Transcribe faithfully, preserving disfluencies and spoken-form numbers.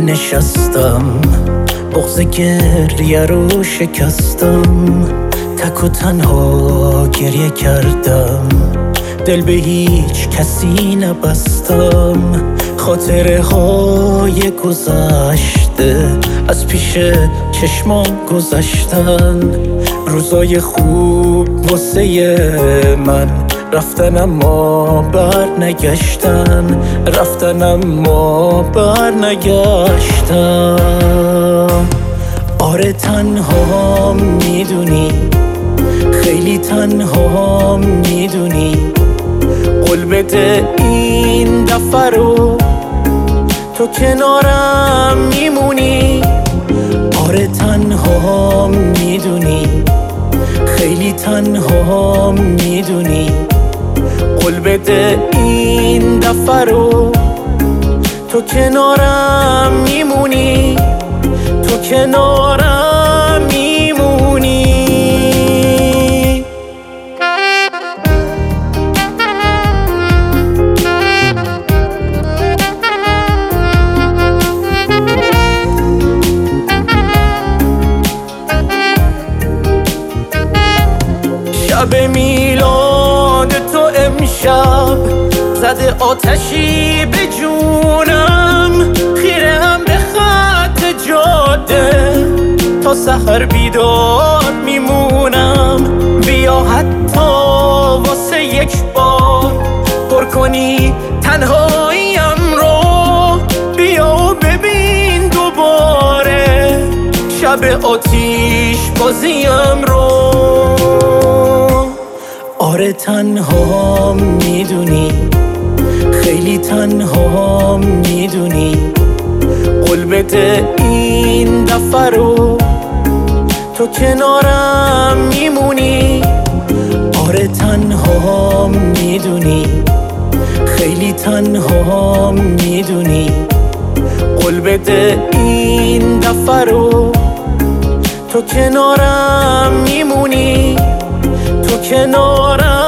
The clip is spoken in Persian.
نشستم، بغض گریه رو شکستم، تک و تنها گریه کردم، دل به هیچ کسی نبستم. خاطره های گذشته از پیش چشمام گذشتن، روزای خوب واسه من رفتن اما بر نگشتن، رفتن اما بر نگشتن. آره تنها میدونی، خیلی تنها میدونی، قول بده این دفعه رو تو کنارم میمونی. آره تنها میدونی، خیلی تنها میدونی، قول بده این دفعه رو تو کنارم میمونی، تو کنارم میمونی. شب میلاد تو امشب زده آتشی به جونم، خیره هم به خط جاده تا سحر بیدار میمونم. بیا حتی واسه یک بار پر کنی تنهاییم رو، بیا و ببین دوباره شب آتیش بازیم رو. آره تنها میدونی، خیلی تنها میدونی، قول بده این دفعه رو تو کنارم میمونی. آره تنها میدونی، خیلی تنها میدونی، قول بده این دفعه رو تو کنارم میمونی، تو کنارم